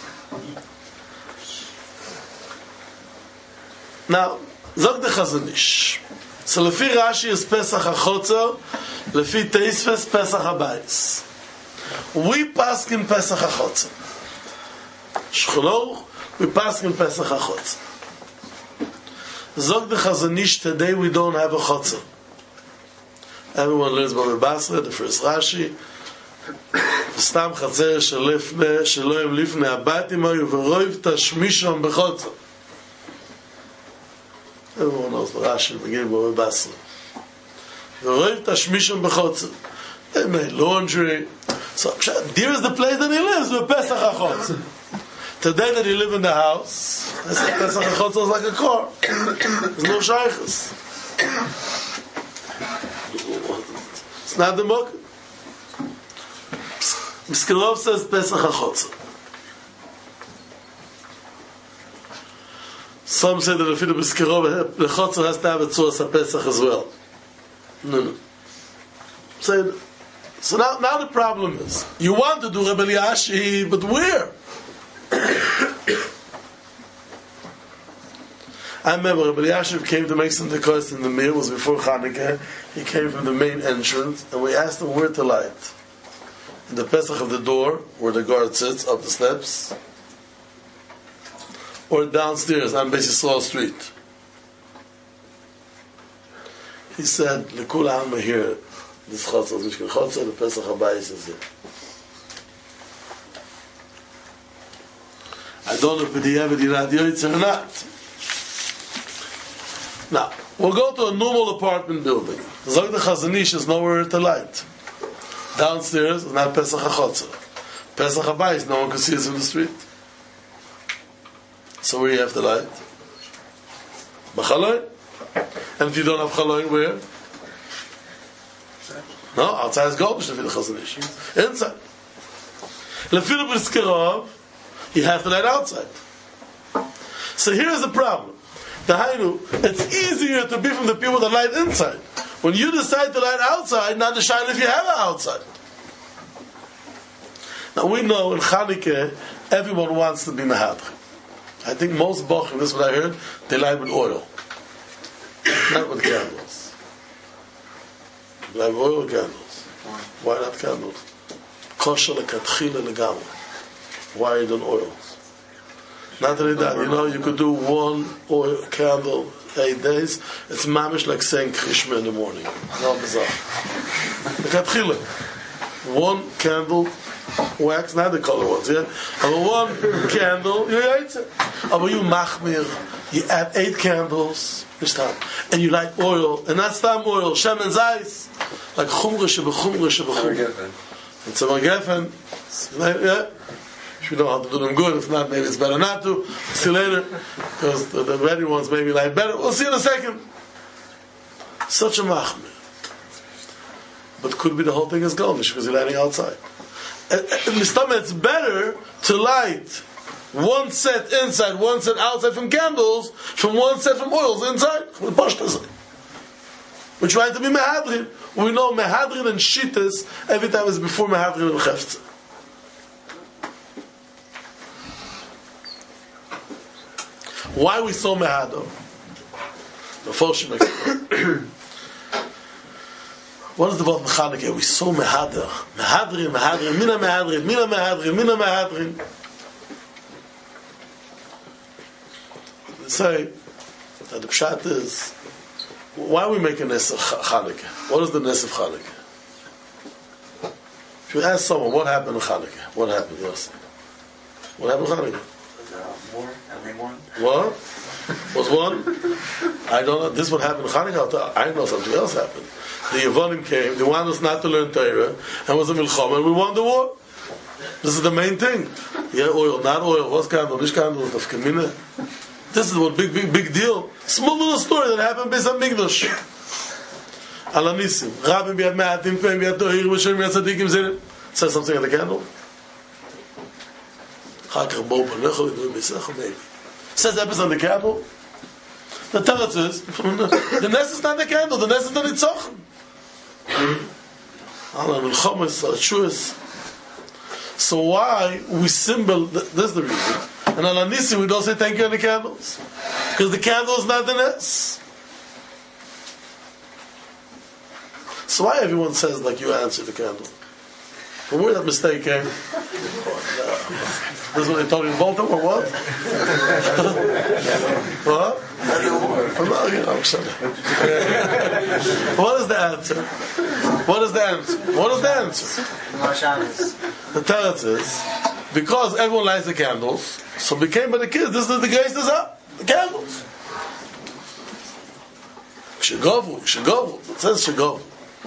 Now, Zog the Chazon Ish. So Lefi Rashi is Pesach HaChotzer, Lefi Tosfos Pesach HaBayis. We paskin Pesach HaChotzer. Shcholoch, we paskin Pesach HaChotzer. Zog the Chazon Ish, today we don't have a Chotzer. Everyone learns Baba Basra, the first Rashi. סתם חצר שלפני שלא הם לפני הבתים היו ורויב תשמישם בחוצר. everyone knows Rashi begin with Basra. ורויב תשמישם בחוצר. They made laundry. So there is the place that he lives with Pesach HaChotzer. Today that he live in the house, Pesach HaChotzer is like a car. There's no shaykhs. It's not the mukh. Miskelov says Pesach HaChotzer. Some say that if the Miskelov, the Chotzer has to have a source of Pesach as well. No, no. So, so now, now the problem is, you want to do Rebbe Eliyashi, but where? I remember Rebbe Eliyashi came to make some dekos in the meal, it was before Chanukah. He came from the main entrance, and we asked him where to light. In the Pesach of the door, where the guard sits, up the steps, or downstairs on Beis Yisrael Street. He said, Lekul Alma here, this Chotzer, Mishkan Chotzer, the Pesach HaBayis is here. I don't know if it ever did not or not. Now, we'll go to a normal apartment building. Zog the Chazon Ish is nowhere to light. Downstairs is not Pesach HaChotzer. Pesach HaBayis, no one can see us in the street. So where you have to light? B'chaloin. And if you don't have chaloin, where? No, outside is goldish to be the Chazon Ish. Inside. Lefil b'skerov, you have to light outside. So here's the problem. The Hainu, it's easier to be from the people that light inside. When you decide to light outside, not to shine if you have it outside. Now we know in Chanukah, everyone wants to be mehadrin. I think most bochim, this is what I heard, they light with oil. Not with candles. They light with oil or candles. Why not candles? Kosher lekatchila legamra. Why are you doing oils? Not only that, you know, you could do one oil candle eight days. It's mamish like saying Krishma in the morning. No bizarre. Lekatchila. One candle, wax, not the color ones, yeah? But one candle, you light it. But you machmir, you add eight candles, and you light oil, and not stam oil, shem and zayis, like chumra sheba chumra sheba chumra. It's a magefen. Yeah. If you know how to do them good, if not, maybe it's better not to. See later, because the, the ready ones maybe light better. We'll see in a second. Such a machmir. But could be the whole thing is goldish because you're lighting outside. And, and it's better to light one set inside, one set outside from candles, from one set from oils inside. We're trying to be mehadrin. We know mehadrin and shittas every time is before mehadrin and cheftzah. Why are we so mehadrin? The first What is the word mechanike? We saw mehader. Mehadrin, mehadrin, mina mehadrin, mina mehadrin, mina mehadrin. They say that the pshat is, why are we making this of Chanukah? What is the ness of Chanukah? If you ask someone, what happened in Chanukah? What happened, Yossi? What happened in Chanukah? Was uh, war and they won? What? Was one? I don't know. This is what happened in Chanukah. I know something else happened. The Yevonim came, they wanted us not to learn Torah, and was a milchama, and we won the war. This is the main thing. Yeah, oil, not oil. What's candle? Which candle? Of Kamina. This is what big, big, big deal. Small little story that happened based on Migdosh. Alanisim. Rabbi biad ma'atim fein biad tohir v'shem biad tzadikim zinim. Says something on the candle. Chakach bo b'nechol yidui b'secho maybe. Says that based on the candle. The teretz is, the nest is not the candle, the nest is the nitzochen. Allah milchomas, Shuas. So why we symbol, this is the reason. And on Anisi we don't say thank you on the candles. Because the candle is not the nest. So why everyone says like you answer the candle? But where that mistake came? Oh, no. This is what they told you in Baltimore, or what? What? Oh, no, you know, what is the answer? What is the answer? What is the answer? The teretz is, because everyone lights the candles, so became by the kids, this is the grace is up. The candles. Shegovu, Shegovu. It says Shegovu.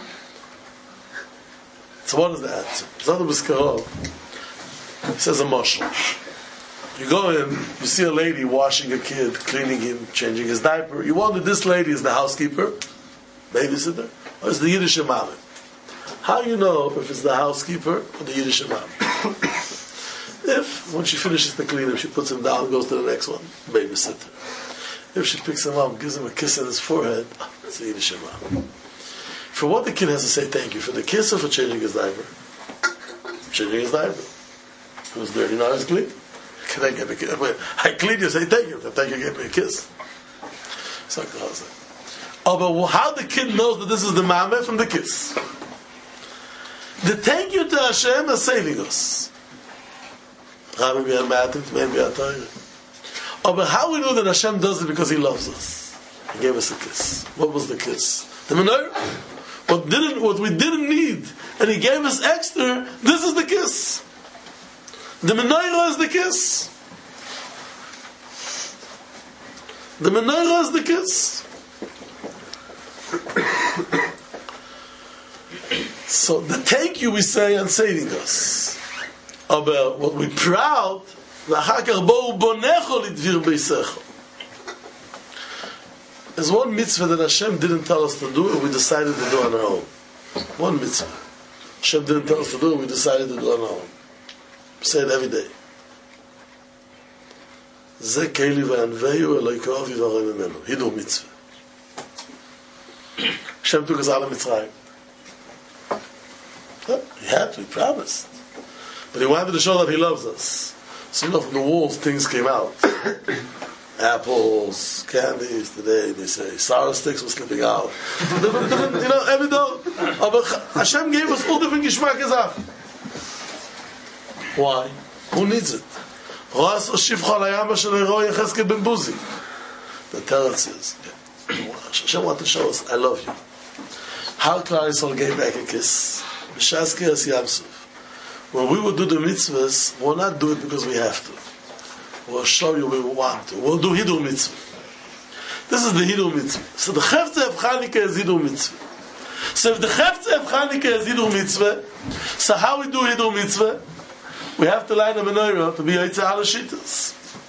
So what is the answer? Zadu B'Skarov. He says a mashal. You go in, you see a lady washing a kid, cleaning him, changing his diaper. You wonder, this lady is the housekeeper, babysitter, or is the Yiddish imam? How do you know if it's the housekeeper or the Yiddish imam? If, when she finishes the cleaning, she puts him down, goes to the next one, babysitter. If she picks him up, gives him a kiss on his forehead, it's the Yiddish imam. For what the kid has to say thank you, for the kiss or for changing his diaper? Changing his diaper. It was dirty, now it's clean. Can I get a kiss? I clean you, say thank you. Thank you, give me a kiss. So oh, but how the kid knows that this is the mameh from the kiss? The thank you to Hashem is saving us. Oh, but how we know that Hashem does it because He loves us? He gave us a kiss. What was the kiss? The menorah. What didn't, what we didn't need, and He gave us extra. This is the kiss. The menorah is the kiss. The menorah is the kiss. So the thank you we say on saving us. About what we're proud, there's one mitzvah that Hashem didn't tell us to do, and we decided to do on our own. One mitzvah. Hashem didn't tell us to do, and we decided to do on our own. We say it every day. Ze keli v'anveyu eloikov yivarei mimenu. Hidur mitzvah. Hashem took us out of Mitzrayim. He had to, He promised. But He wanted to show that He loves us. So you know, from the walls things came out. Apples, candies, today they say sour sticks were slipping out. different, different, you know, every day. But Hashem gave us all different gishmak ezach. Why? Who needs it? The teretz is, Hashem wanted to show us, I love you. How Klal Yisrael gave back a kiss. When we will do the mitzvahs, we'll not do it because we have to. We'll show you we want to. We'll do Hidur mitzvah. This is the Hidur mitzvah. So the Cheftzeh of Chanukah is Hidur mitzvah. So if the Cheftzeh of Chanukah is Hidur mitzvah, so how we do Hidur mitzvah? We have to light a menorah to be Yitzhak HaShittas.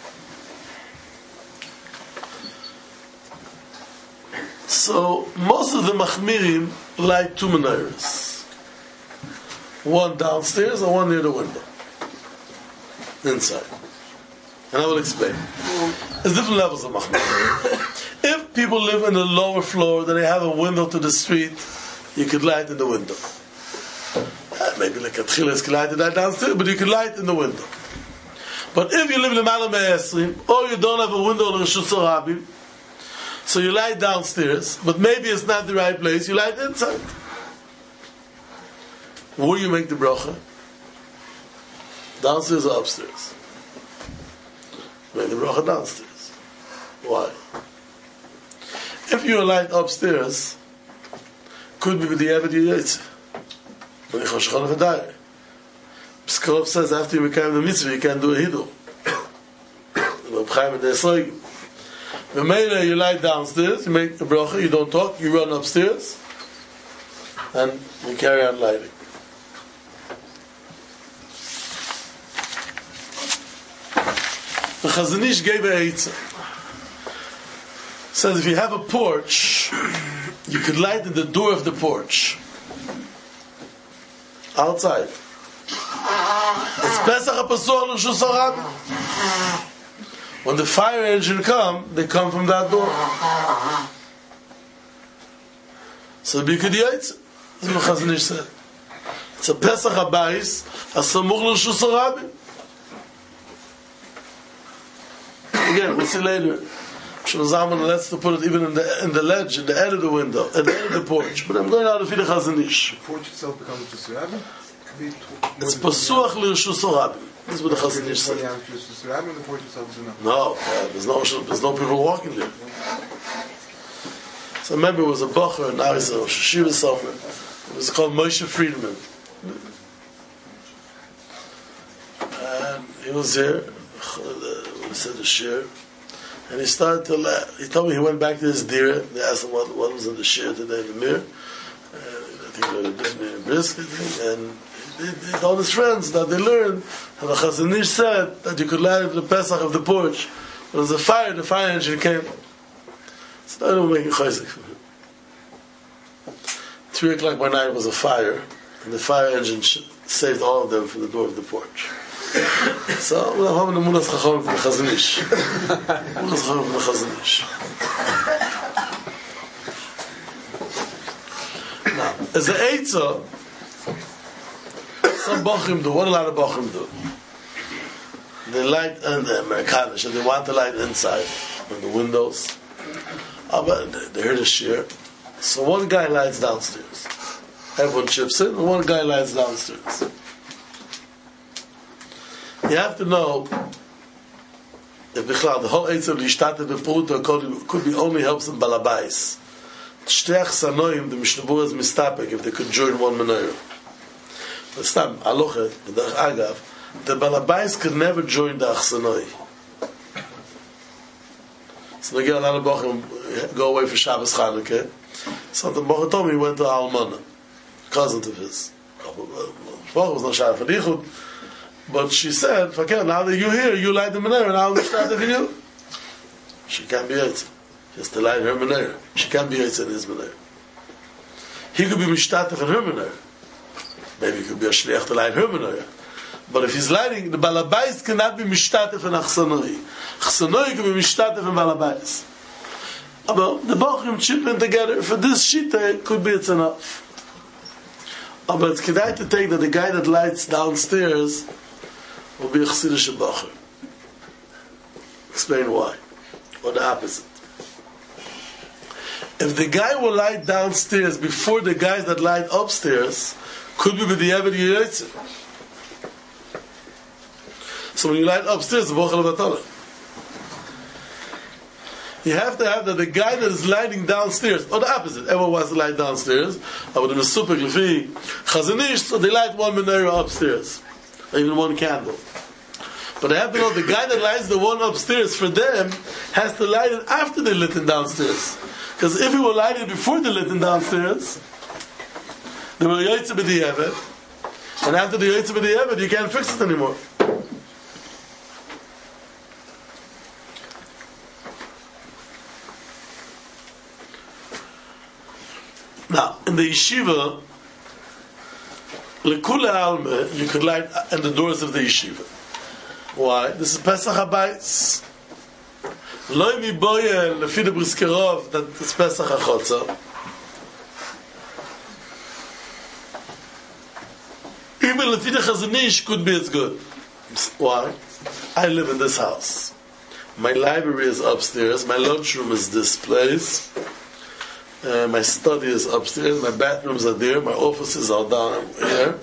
So most of the Machmirim light two menorahs. One downstairs and one near the window. Inside. And I will explain. There's different levels of Machmir. If people live in the lower floor, that they have a window to the street, you could light in the window. Maybe like a tchilas can light it downstairs, but you can light in the window. But if you live in the Malam Esrim, or you don't have a window on the Rishus Harabim, so you light downstairs, but maybe it's not the right place, you light inside. Where you make the bracha? Downstairs or upstairs? Make the bracha downstairs. Why? If you are light upstairs, could be with the Eved Yetzer. When you Chosh Chol V'Dai. Pskarov says after you become the mitzvah, you can do a hiddur. Reb Chaim and the Esrog. The Meila, you lie downstairs, you make the bracha, you don't talk, you run upstairs, and you carry on lighting. The Chazon Ish gave a eitzah. Says if you have a porch, you could light in the door of the porch. Outside. It's Pesach HaPasuach L'Reshus HaRabim. When the fire engine come, they come from that door. So the Bikud Yaitz, that's what Chazon Ish said. It's a Pesach HaBayis, Asamuch L'Reshus HaRabim. Again, we'll see later. Shlomo let's to put it even in the in the ledge, in the end of the window, at the end of the porch. But I'm going out of the Chazon Ish. The porch itself becomes L'Reshus HaRabim? It's Pasuach L'Reshus HaRabim. This is what the Chazon Ish said. No, uh, there's no there's no people walking there. So I remember it was a bacher in Arizona, Shiva somewhere. It was called Moshe Friedman. And he was here, we said the shir, and he started to laugh. He told me he went back to his dira. They asked him what, what was in the shir today, the mir. And I think they were doing a brisket thing, and He, he told his friends that they learned how the Chazon Ish said that you could light the Pesach of the porch. When there was a fire, the fire engine came. So they were making chayzik for him. Three o'clock by night was a fire, and the fire engine saved all of them from the door of the porch. So we're having the Munas Chacham from the Chazon Ish. Munas Chacham from the Chazon Ish. Now, as the Eitzah, some Bochim do, what a lot of Bochim do. They light in the Americanish, and they want to light inside, in the windows. Oh, but they heard a shear. So one guy lights downstairs. Everyone chips in, and one guy lights downstairs. You have to know, if the whole Eitz of Lishtate Bepruta could be only helps in Balabais. Shteach Sanoim, the Mishnabur is mistapek, if they could join one menorah. But Stam, Aloche, the Agav, the Balabais could never join the Achsanoi. So they get a lot of Bochum go away for Shabbos Chanukah. So the Bochum told me he went to Almana, cousin of his. Bochum was not Shabbos for Dichud, but she said, "Fakir, now that you're here, you light the menorah, and I'll be started for you." She can't be it. She has to light her menorah. She can't be it in his menorah. He could be mishtatef in her menorah. Maybe he could be a shliach to light her menorah. But if he's lighting, the balabais cannot be mishtatef in achsanoi. Achsanoi can be mishtatef in balabais. But the bochim chipping together for this shita could be it's enough. But it's kedai to take that the guy that lights downstairs will be a chassidish bochim. Explain why, or the opposite. If the guy will light downstairs before the guys that light upstairs, could be with the Eved Yetzer. So when you light upstairs, the Bochel Vatala. You have to have that the guy that is lighting downstairs, or the opposite, everyone wants to light downstairs, but in the super Lefi, Chazon Ish, so they light one menorah upstairs, or even one candle. But they have to know the guy that lights the one upstairs for them has to light it after they lit it downstairs. Because if he will light it before they lit it downstairs, they will Yetzer B'Di'evet, and after the Yetzer B'Di'evet, you can't fix it anymore. Now, in the yeshiva, Lekula Alme, you could light in the doors of the yeshiva. Why? This is Pesach HaBayis. Loi mi boye lefi the briskerov that it's Pesach HaChotza. Even lefi the Chazon Ish could be as good. Why? I live in this house. My library is upstairs. My lunchroom is this place. Uh, my study is upstairs. My bathrooms are there. My offices are down here.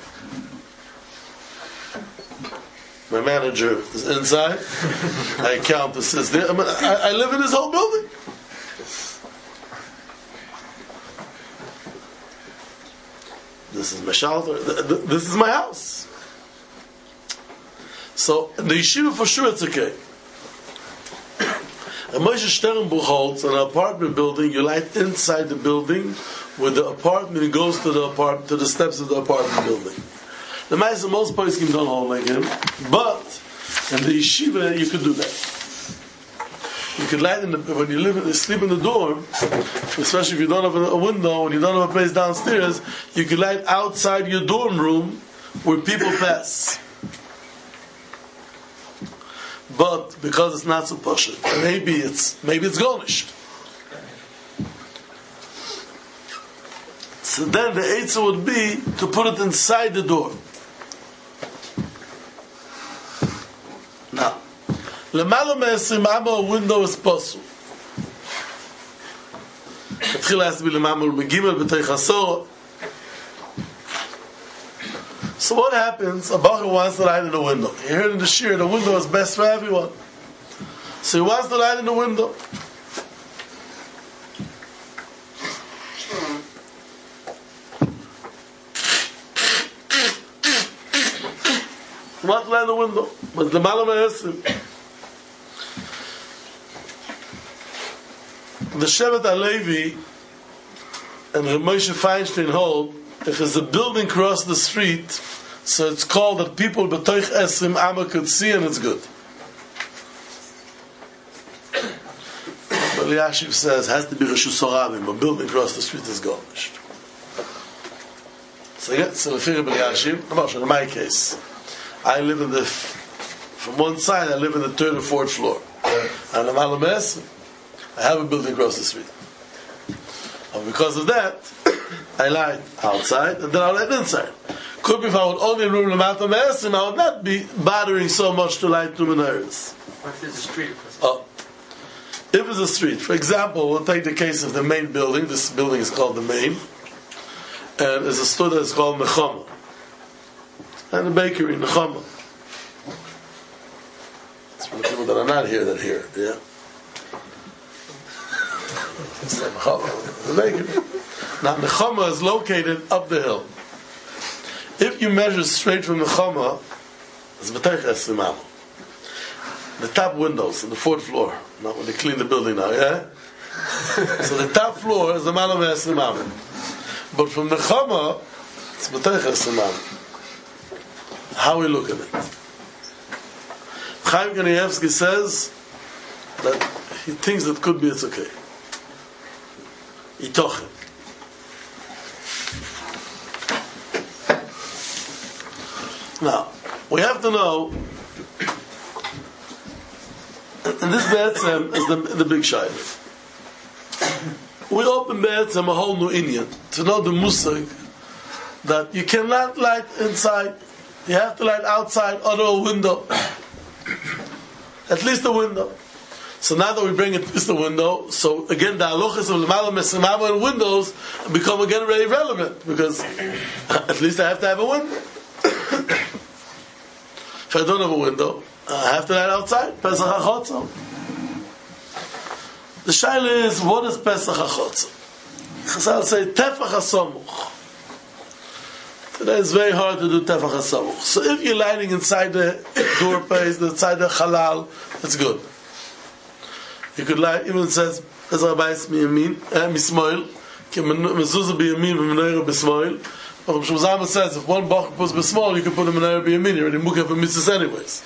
My manager is inside. My accountant sits there. I, mean, I, I live in this whole building. This is my shelter. This is my house. So, in the yeshiva for sure it's okay. And Moshe Sternbuch holds an apartment building, you light inside the building, where the apartment goes to the apart- to the steps of the apartment building. The mice most poskim don't hold like him, but in the yeshiva you could do that. You could light in the, when you live in, sleep in the dorm, especially if you don't have a, a window and you don't have a place downstairs, you could light outside your dorm room where people pass. But because it's not so posh, maybe it's maybe it's garnished. So then the answer would be to put it inside the door. Now, למעלה מ-עשרים אמה a window is possible. התחיל להסביר למעלה מגימל בתוך עשור. So what happens? A bacher wants to light in the window. You heard in the shir, the window is best for everyone. So he wants to light in the window. He wants to light in the window. But the Malam Ha'esim. The Shevet HaLevi and Reb Moshe Feinstein hold, if there's a building across the street, so it's called that people b'toich esrim amma could see and it's good. But Eliashiv says has to be Reshus Harabim, a building across the street is garnished. So yeah, so if you're Eliashiv, in my case, I live in the from one side I live in the third or fourth floor, and I'm Alames, I have a building across the street. And because of that, I light outside and then I light inside. Could be if I would only room Lamata Me'esim, I would not be bothering so much to light two menorahs. What if there's a street? Oh. If it's a street, for example, we'll take the case of the main building. This building is called the main. And there's a store that's called Nechama. And a bakery, Nechama. It's for the people that are not here that hear it, yeah? It's like Nechama, the bakery. Now, Nechama is located up the hill. If you measure straight from Nechama, it's B'teich Esrim Amo. The top windows on the fourth floor, not when they clean the building now, yeah? So the top floor is the Malam Esrim Amo. But from Nechama, it's B'teich Esrim Amo. How we look at it. Chaim Kanievsky says that he thinks that could be it's okay. Itochen. Now, we have to know, and this Be'etzem is the, the big shayla. We open Be'etzem a whole new Indian to know the musag that you cannot light inside, you have to light outside under a window. At least a window. So now that we bring it to the window, so again the halachas of l'malam esimama and windows become again very relevant because at least I have to have a window. If I don't have a window, I have to light outside. Pesach HaChotzah. The shaila is, what is Pesach HaChotzah? Chazal say Tefach HaSamuch. Today it's very hard to do Tefach HaSamuch. So if you're lighting inside the doorways, inside the halal, it's good. You could light, even it says, Ezra Bayis miyamin, mismoil, ki mezuzah biyamin, v'menorah b'smoil. But Rav Shmuel says, if one bach puts b'smoil, you can put a menorah biyamin. You're already mukaf for mitzvahs anyways.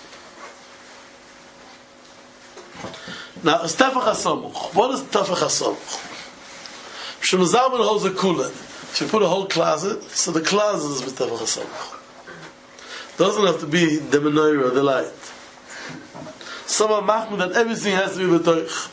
Now, it's Tefach HaSamuch. What is Tefach HaSamuch? Rav Shmuel Zalman holds a kula. If you put a whole closet, so the closet is with Tefach HaSamuch. Doesn't have to be the menorah, the light. Some are machmir that everything has to be b'toich.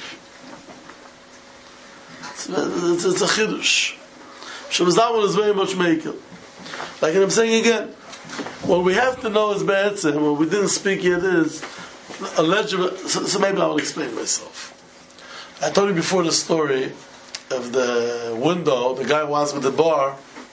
It's, it's, it's a chidush. Shmuel Zalman is very much maker. Like I'm saying again, what we have to know is be'etzem, what we didn't speak yet is, allegedly, so, so maybe I will explain myself. I told you before the story if the window, the guy wants with the bar,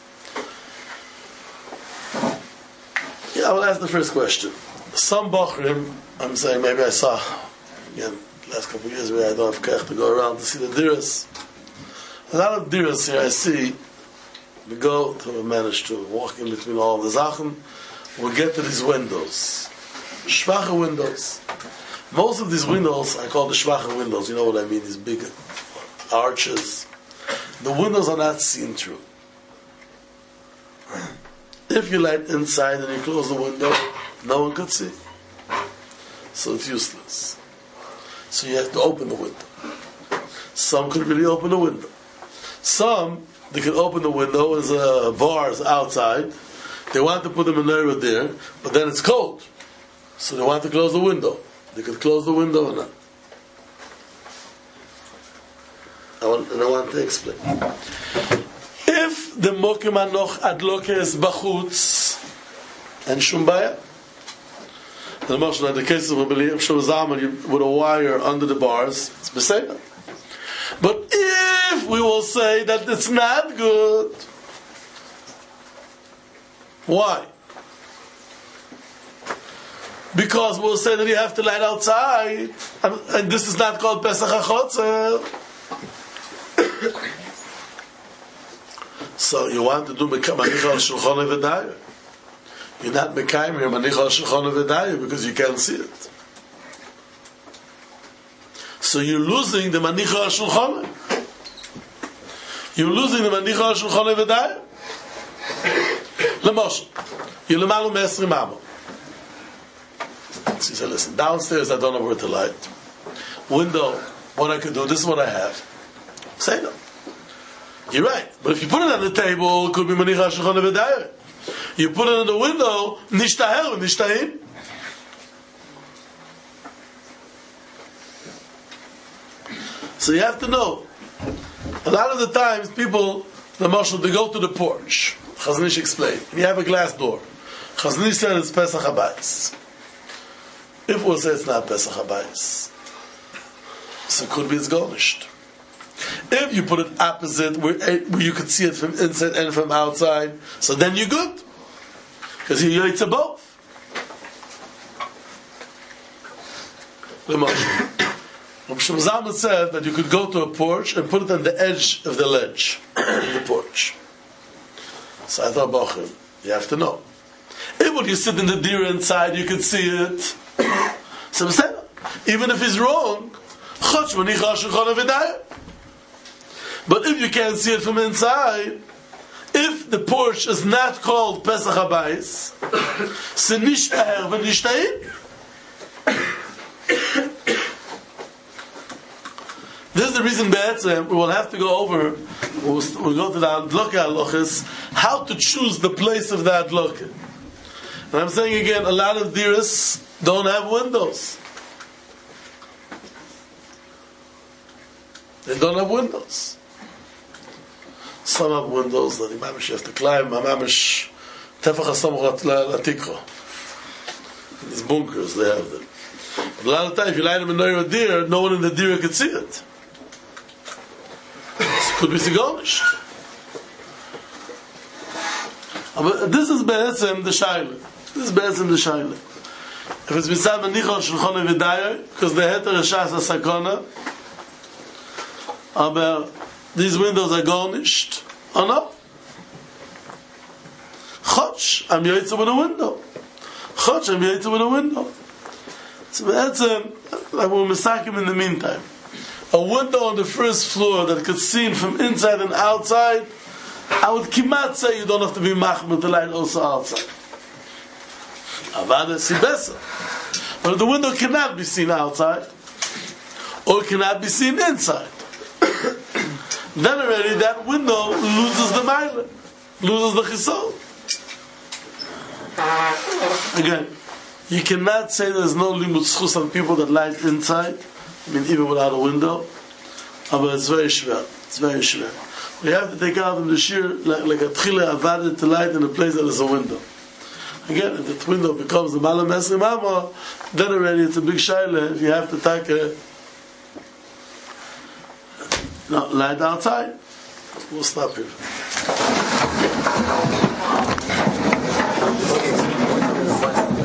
yeah, I will ask the first question. Some Bachrim, I'm saying maybe I saw, again, last couple of years where I don't have kech to go around to see the diras. A lot of diras here I see, we go to manage to walk in between all of the Sachen, we'll get to these windows. Schwache windows. Most of these windows I call the schwache windows, you know what I mean, these big arches. The windows are not seen through. If you light inside and you close the window, no one could see. So it's useless. So you have to open the window. Some could really open the window. Some, they could open the window as uh, bars outside. They want to put them in there, there, but then it's cold. So they want to close the window. They could close the window or not. I want, and I want to explain. If the mokim anoch adloke is bachutz and shumbaya, the motion in the case of a belief shulzaman with a wire under the bars, it's beseda. But if we will say that it's not good, why? Because we'll say that you have to light outside, and, and this is not called Pesach HaChotzer. So you want to do Manicha al Shulchan V'Dayah. You're not Mekayim here Manicha al Shulchan V'Dayah because you can't see it. So you're losing the Manicha al Shulchan. You're losing the Manicha al Shulchan V'Dayah. L'mosh, you're l'malu me'esrim amo. So you say, listen, downstairs I don't know where to light. Window, what I could do, this is what I have. Say no. You're right. But if you put it on the table, it could be Manicha Shulchan V'Dayah. You put it on the window, nishtahel, nishtahim. So you have to know. A lot of the times, people, the marshal, they go to the porch. Chazon Ish explained. And you have a glass door. Chazon Ish said it's Pesach HaBayis. If we'll say it's not Pesach HaBayis, so it could be it's garnished. If you put it opposite, where, where you could see it from inside and from outside, so then you're good. Because you eat to both. Rav Shlomo Zalman said that you could go to a porch and put it on the edge of the ledge, in the porch. So I thought, Bachim, you have to know. If when you sit in the deer inside, you can see it. So even if he's wrong, but if you can't see it from inside, if the porch is not called Pesach HaBayis, so nishtahel v'nishtahim. This is the reason that we will have to go over, we'll, we'll go to the Adloka Halachas, how to choose the place of the Adloka. And I'm saying again, a lot of diras don't have windows. They don't have windows. Some have windows that the mamish have to climb. Mamish tefach hasamchat latikro. These bunkers, they have them. But a lot of times, if you light them in a deer, no one in the deer could see it. It could be sigonish. But this is be'etzem the shaila. This is be'etzem the shaila. If it's beside Manicha Shulchan V'Dayah, because the heter Reshas HaSakona, aber these windows are garnished, or no? Chotch, I'm yaitza with a window. Chotch, I'm yaitza with a window. So that's a, like we're misakim in the meantime. A window on the first floor that could see from inside and outside, I would kimat say you don't have to be machmir to light also outside. Avada si beser. But the window cannot be seen outside, or cannot be seen inside. Then already that window loses the mile, loses the chisol. Again, you cannot say there's no limud schus on people that light inside. I mean, even without a window. But it's very schwer. It's very schwer. We have to take out in the shear like, like a tchila avaded to light in a place that is a window. Again, if the window becomes the malam esrim amma, then already it's a big shaila if you have to take a No, light outside. We'll stop here.